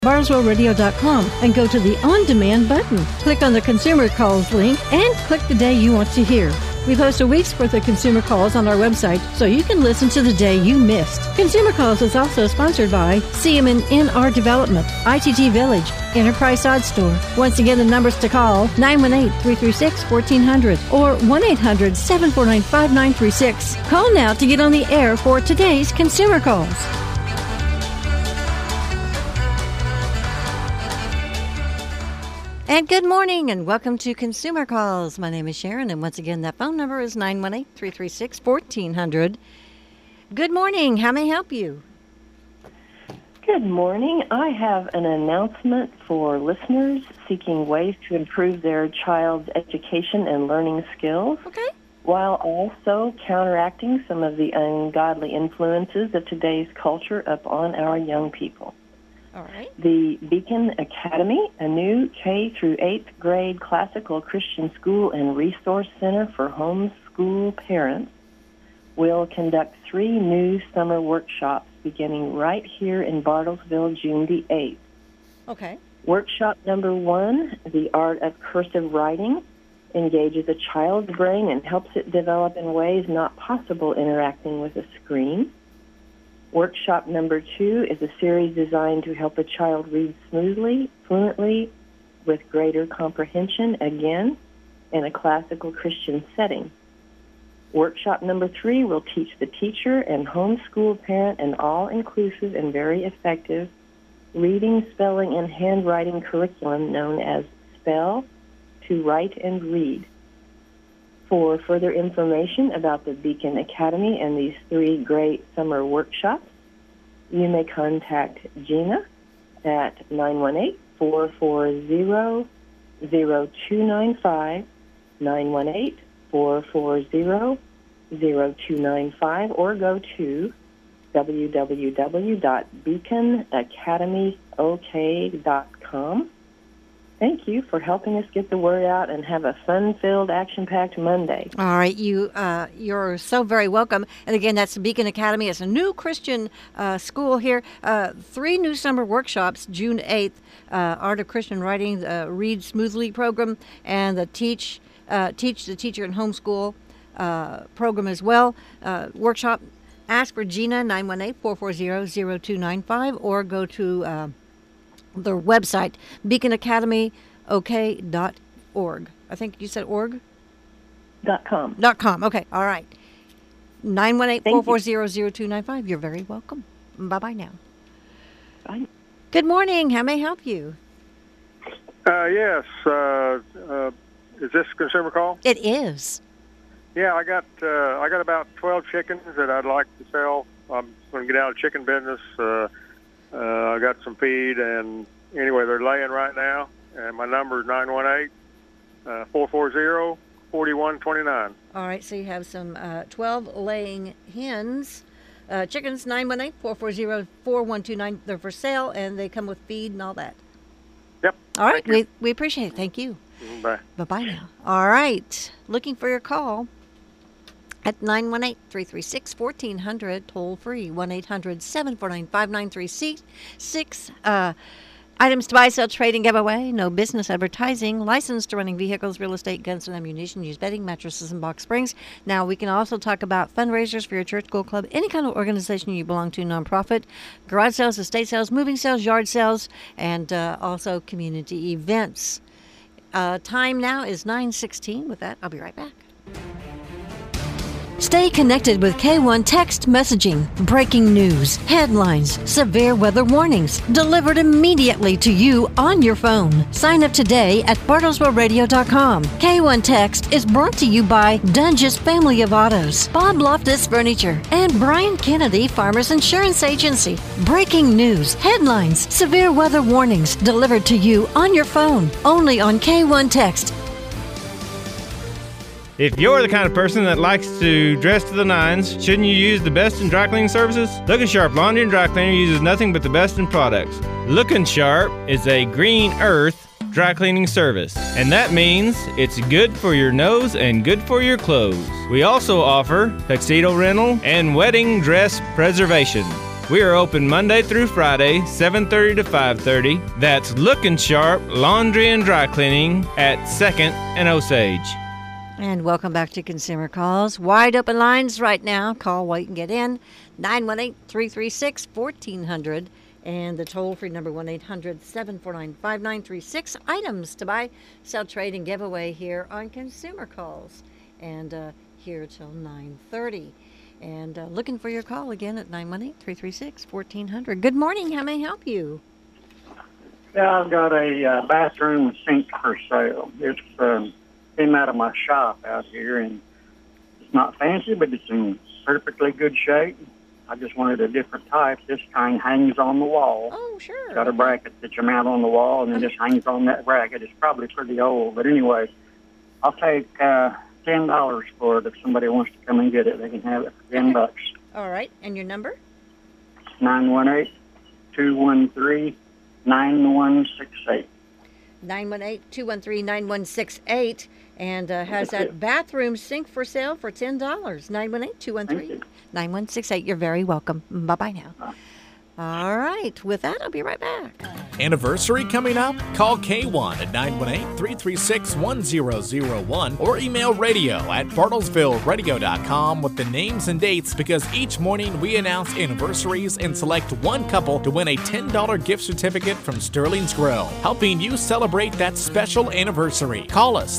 BartlesvilleRadio.com and go to the On-Demand button. Click on the Consumer Calls link and click the day you want to hear. We post a week's worth of consumer calls on our website so you can listen to the day you missed. Consumer Calls is also sponsored by Seaman NR Development, ITT Village, Enterprise Sod Store. Once again, the numbers to call, 918-336-1400 or 1-800-749-5936. Call now to get on the air for today's Consumer Calls. And good morning and welcome to Consumer Calls. My name is Sharon, and once again, that phone number is 918-336-1400. Good morning. How may I help you? Good morning. I have an announcement for listeners seeking ways to improve their child's education and learning skills, while also counteracting some of the ungodly influences of today's culture upon our young people. All right. The Beacon Academy, a new K through 8th grade classical Christian school and resource center for homeschool parents, will conduct 3 new summer workshops beginning right here in Bartlesville, June the 8th. Okay. Workshop number 1, The Art of Cursive Writing, engages a child's brain and helps it develop in ways not possible interacting with a screen. Workshop number 2 is a series designed to help a child read smoothly, fluently, with greater comprehension, again, in a classical Christian setting. Workshop number 3 will teach the teacher and homeschool parent an all-inclusive and very effective reading, spelling, and handwriting curriculum known as Spell to Write and Read. For further information about the Beacon Academy and these 3 great summer workshops, you may contact Gina at 918-440-0295, 918-440-0295, or go to www.beaconacademyok.com. Thank you for helping us get the word out and have a fun-filled, action-packed Monday. All right, you're so very welcome. And again, that's the Beacon Academy. It's a new Christian school here. 3 new summer workshops, June 8th, Art of Christian Writing, Read Smoothly program, and the Teach the Teacher and Homeschool program as well. Workshop, ask for Gina, 918-440-0295, or go to their website, beaconacademyok.org. I think you said org? .com. .com. Okay. All right. 918-440-0295. You're very welcome. Bye-bye now. Bye. Good morning. How may I help you? Yes. Is this a consumer call? It is. Yeah, I got about 12 chickens that I'd like to sell. I'm going to get out of the chicken business. I got some feed, and anyway, they're laying right now, and my number is 918-440-4129. All right, so you have some 12 laying hens, chickens, 918-440-4129. They're for sale, and they come with feed and all that. Yep. All right, we appreciate it. Thank you. Bye. Bye-bye now. All right, looking for your call at 918-336-1400, toll free, 1-800-749-5936. Items to buy, sell, trade, and give away. No business advertising. Licensed to running vehicles, real estate, guns and ammunition, used bedding, mattresses, and box springs. Now, we can also talk about fundraisers for your church, school, club, any kind of organization you belong to, nonprofit, garage sales, estate sales, moving sales, yard sales, and also community events. Time now is 9:16. With that, I'll be right back. Stay connected with K1 text messaging, breaking news, headlines, severe weather warnings, delivered immediately to you on your phone. Sign up today at BartlesvilleRadio.com. K1 Text is brought to you by Dunges Family of Autos, Bob Loftus Furniture, and Brian Kennedy Farmers Insurance Agency. Breaking news, headlines, severe weather warnings, delivered to you on your phone. Only on K1 Text. If you're the kind of person that likes to dress to the nines, shouldn't you use the best in dry cleaning services? Lookin' Sharp Laundry and Dry Cleaner uses nothing but the best in products. Lookin' Sharp is a green earth dry cleaning service, and that means it's good for your nose and good for your clothes. We also offer tuxedo rental and wedding dress preservation. We are open Monday through Friday, 7:30 to 5:30. That's Looking Sharp Laundry and Dry Cleaning at 2nd and Osage. And welcome back to Consumer Calls. Wide open lines right now. Call while you can get in. 918-336-1400. And the toll-free number 1-800-749-5936. Items to buy, sell, trade, and give away here on Consumer Calls. And here till 9:30. And looking for your call again at 918-336-1400. Good morning. How may I help you? Yeah, I've got a bathroom sink for sale. It's came out of my shop out here, and it's not fancy, but it's in perfectly good shape. I just wanted a different type. This kind hangs on the wall. Oh, sure. Got a bracket that you mount on the wall, and it just hangs on that bracket. It's probably pretty old, but anyway, I'll take $10 for it. If somebody wants to come and get it, they can have it for $10. All right. And your number? 918-213-9168. 918-213-9168. And has that bathroom sink for sale for $10. 918-213-9168. You're very welcome. Bye-bye now. All right. With that, I'll be right back. Anniversary coming up? Call K1 at 918-336-1001 or email radio@bartlesvilleradio.com with the names and dates, because each morning we announce anniversaries and select one couple to win a $10 gift certificate from Sterling's Grill, helping you celebrate that special anniversary. Call us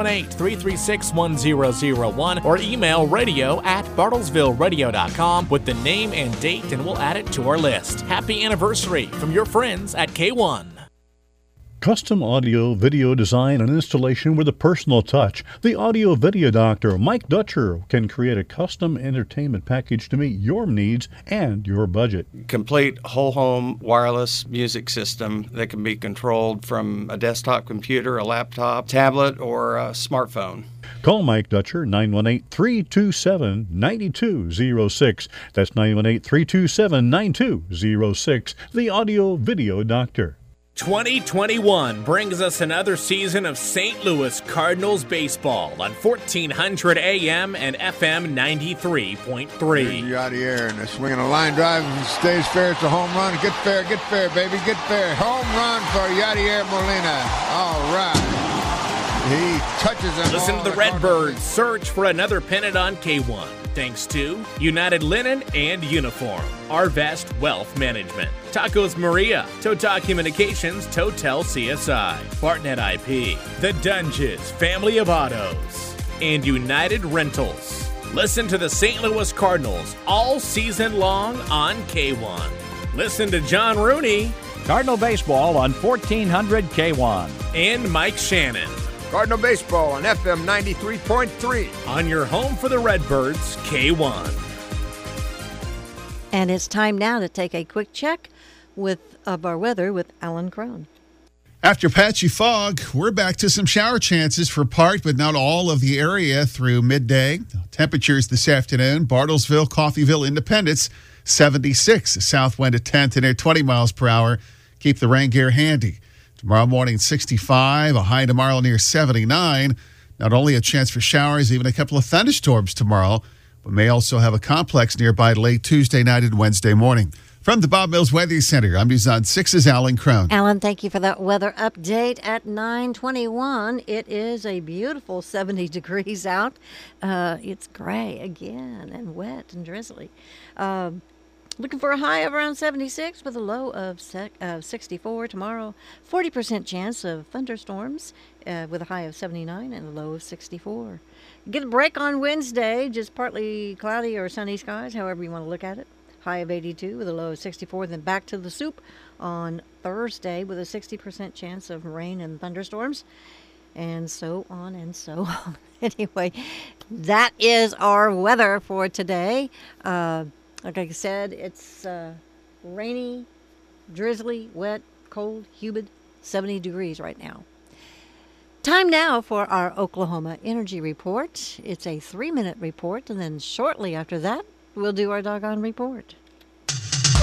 918-336-1001 or email radio@bartlesvilleradio.com with the name and date, and we'll add it to our list. Happy anniversary from your friends at K1. Custom audio, video design, and installation with a personal touch. The Audio Video Doctor, Mike Dutcher, can create a custom entertainment package to meet your needs and your budget. Complete whole home wireless music system that can be controlled from a desktop computer, a laptop, tablet, or a smartphone. Call Mike Dutcher, 918-327-9206. That's 918-327-9206. The Audio Video Doctor. 2021 brings us another season of St. Louis Cardinals baseball on 1400 AM and FM 93.3. Yadier, and a swing and a line drive stays fair. It's a home run. Get fair, baby, get fair. Home run for Yadier Molina. All right. He touches them. Listen to the Redbirds search for another pennant on K1. Thanks to United Linen and Uniform, Arvest Wealth Management, Tacos Maria, Total Communications, Total CSI, Bartnet IP, The Dunges Family of Autos, and United Rentals. Listen to the St. Louis Cardinals all season long on K1. Listen to John Rooney, Cardinal Baseball on 1400 K1, and Mike Shannon. Cardinal Baseball on FM 93.3. On your home for the Redbirds, K1. And it's time now to take a quick check of our weather with Alan Crone. After patchy fog, we're back to some shower chances for part, but not all of the area through midday. Temperatures this afternoon, Bartlesville, Coffeyville, Independence, 76. South wind at 10 to near 20 miles per hour. Keep the rain gear handy. Tomorrow morning, 65. A high tomorrow near 79. Not only a chance for showers, even a couple of thunderstorms tomorrow. We may also have a complex nearby late Tuesday night and Wednesday morning. From the Bob Mills Weather Center, I'm News on 6's Alan Crone. Alan, thank you for that weather update at 9:21. It is a beautiful 70 degrees out. It's gray again and wet and drizzly. Looking for a high of around 76 with a low of 64 tomorrow. 40% chance of thunderstorms with a high of 79 and a low of 64. Get a break on Wednesday, just partly cloudy or sunny skies, however you want to look at it. High of 82 with a low of 64. Then back to the soup on Thursday with a 60% chance of rain and thunderstorms. And so on and so on. Anyway, that is our weather for today. Like I said, it's rainy, drizzly, wet, cold, humid, 70 degrees right now. Time now for our Oklahoma Energy Report. It's a 3-minute report, and then shortly after that, we'll do our doggone report.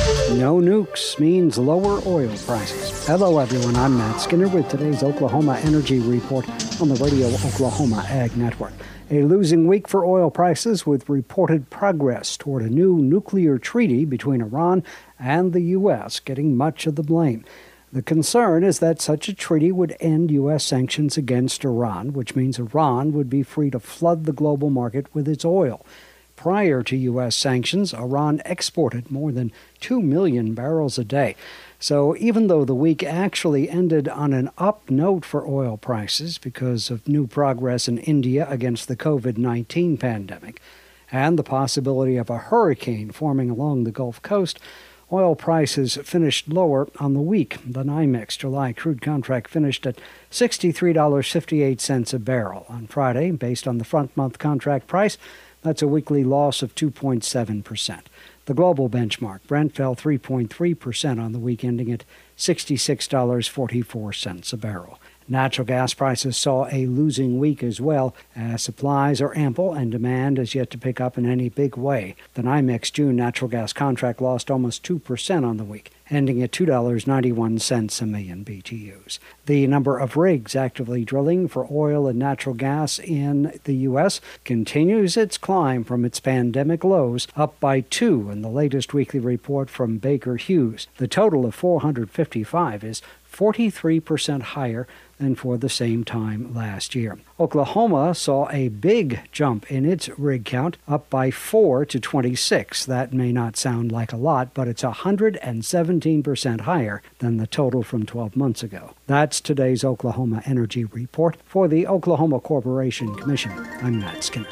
No nukes means lower oil prices. Hello, everyone. I'm Matt Skinner with today's Oklahoma Energy Report on the Radio Oklahoma Ag Network. A losing week for oil prices with reported progress toward a new nuclear treaty between Iran and the U.S. getting much of the blame. The concern is that such a treaty would end U.S. sanctions against Iran, which means Iran would be free to flood the global market with its oil. Prior to U.S. sanctions, Iran exported more than 2 million barrels a day. So even though the week actually ended on an up note for oil prices because of new progress in India against the COVID-19 pandemic and the possibility of a hurricane forming along the Gulf Coast, oil prices finished lower on the week. The NYMEX July crude contract finished at $63.58 a barrel on Friday. Based on the front-month contract price, that's a weekly loss of 2.7%. The global benchmark, Brent, fell 3.3% on the week, ending at $66.44 a barrel. Natural gas prices saw a losing week as well, as supplies are ample and demand is yet to pick up in any big way. The NYMEX June natural gas contract lost almost 2% on the week, ending at $2.91 a million BTUs. The number of rigs actively drilling for oil and natural gas in the U.S. continues its climb from its pandemic lows, up by 2 in the latest weekly report from Baker Hughes. The total of 455 is 43% higher than for the same time last year. Oklahoma saw a big jump in its rig count, up by 4 to 26. That may not sound like a lot, but it's 117% higher than the total from 12 months ago. That's today's Oklahoma Energy Report. For the Oklahoma Corporation Commission, I'm Matt Skinner.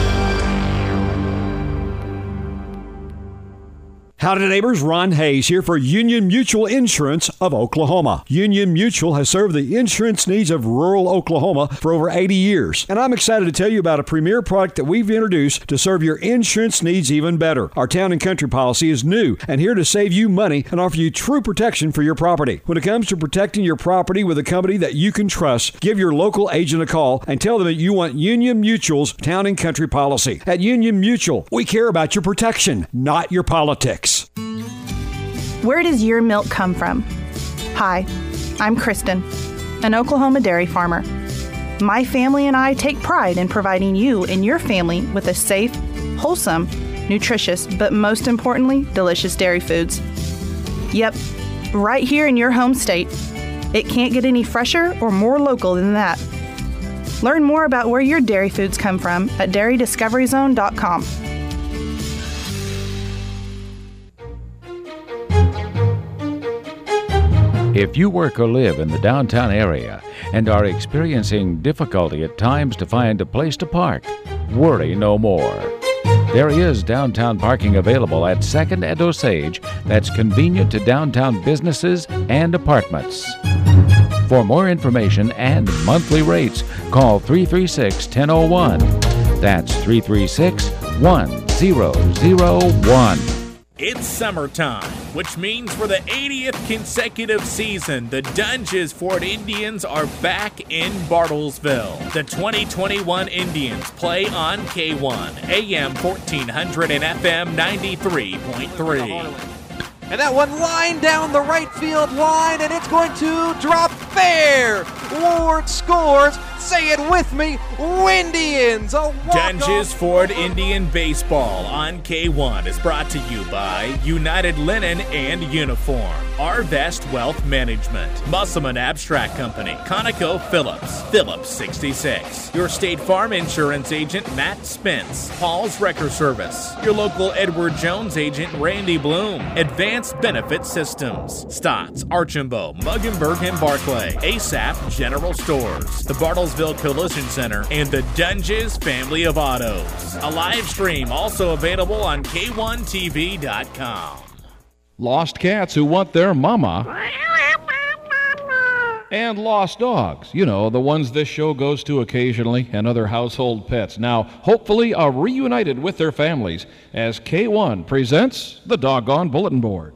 Howdy neighbors, Ron Hayes here for Union Mutual Insurance of Oklahoma. Union Mutual has served the insurance needs of rural Oklahoma for over 80 years. And I'm excited to tell you about a premier product that we've introduced to serve your insurance needs even better. Our Town and Country policy is new and here to save you money and offer you true protection for your property. When it comes to protecting your property with a company that you can trust, give your local agent a call and tell them that you want Union Mutual's Town and Country policy. At Union Mutual, we care about your protection, not your politics. Where does your milk come from? Hi, I'm Kristen, an Oklahoma dairy farmer. My family and I take pride in providing you and your family with a safe, wholesome, nutritious, but most importantly, delicious dairy foods. Yep, right here in your home state. It can't get any fresher or more local than that. Learn more about where your dairy foods come from at dairydiscoveryzone.com. If you work or live in the downtown area and are experiencing difficulty at times to find a place to park, worry no more. There is downtown parking available at 2nd and Osage that's convenient to downtown businesses and apartments. For more information and monthly rates, call 336-1001. That's 336-1001. It's summertime, which means for the 80th consecutive season, the Dunges Ford Indians are back in Bartlesville. The 2021 Indians play on K1, AM 1400 and FM 93.3. And that one line down the right field line, and it's going to drop fair. Ward scores. Say it with me, Windians. Dunges Ford Indian Baseball on K1 is brought to you by United Linen and Uniform, Arvest Wealth Management, Musselman Abstract Company, Conoco Phillips, Phillips 66, your State Farm Insurance agent Matt Spence, Paul's Wrecker Service, your local Edward Jones agent Randy Bloom, Advanced Benefit Systems, Stotts, Archambault, Muggenberg and Barclay, ASAP General Stores, the Bartlesville Collision Center, and the Dunges family of autos. A live stream also available on K1TV.com. Lost cats who want their mama. And lost dogs, you know, the ones this show goes to occasionally, and other household pets. Now, hopefully are reunited with their families as K1 presents the Doggone Bulletin Board.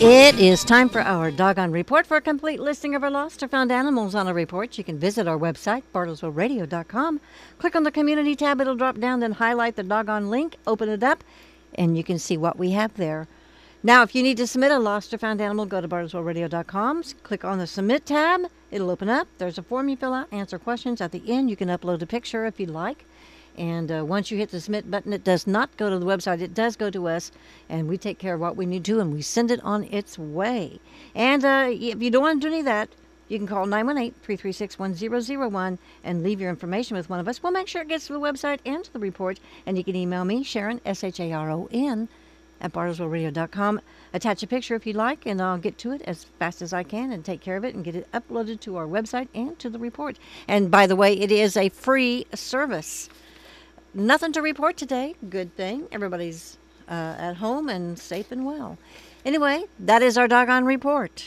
It is time for our Doggone Report. For a complete listing of our lost or found animals on a report, you can visit our website, bartlesvilleradio.com. Click on the community tab. It'll drop down, then highlight the Doggone link, open it up, and you can see what we have there. Now, if you need to submit a lost or found animal, go to bartlesvilleradio.com. Click on the Submit tab. It'll open up. There's a form you fill out, answer questions. At the end, you can upload a picture if you'd like. And once you hit the submit button, it does not go to the website. It does go to us, and we take care of what we need to, and we send it on its way. And if you don't want to do any of that, you can call 918-336-1001 and leave your information with one of us. We'll make sure it gets to the website and to the report, and you can email me, Sharon, SHARON, at bartlesvilleradio.com. Attach a picture if you like, and I'll get to it as fast as I can and take care of it and get it uploaded to our website and to the report. And by the way, it is a free service. Nothing to report today. Good thing. Everybody's at home and safe and well. Anyway, that is our Doggone Report.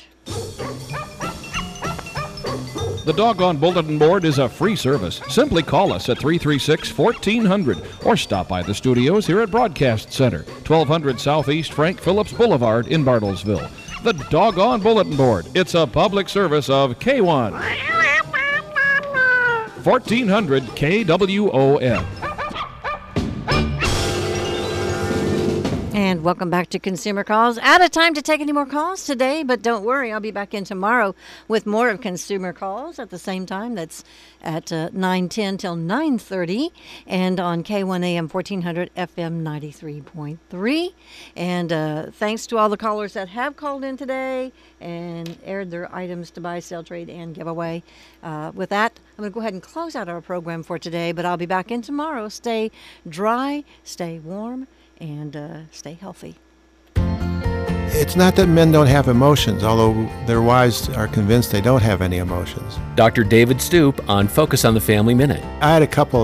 The Doggone Bulletin Board is a free service. Simply call us at 336-1400 or stop by the studios here at Broadcast Center, 1200 Southeast Frank Phillips Boulevard in Bartlesville. The Doggone Bulletin Board. It's a public service of K1. 1400 KWOM. And welcome back to Consumer Calls. Out of time to take any more calls today, but don't worry, I'll be back in tomorrow with more of Consumer Calls at the same time. That's at 9:10 till 9:30, and on K1AM 1400 FM 93.3. And thanks to all the callers that have called in today and aired their items to buy, sell, trade, and give away. With that, I'm going to go ahead and close out our program for today, but I'll be back in tomorrow. Stay dry, stay warm, and stay healthy. It's not that men don't have emotions, although their wives are convinced they don't have any emotions. Dr. David Stoop on Focus on the Family Minute. I had a couple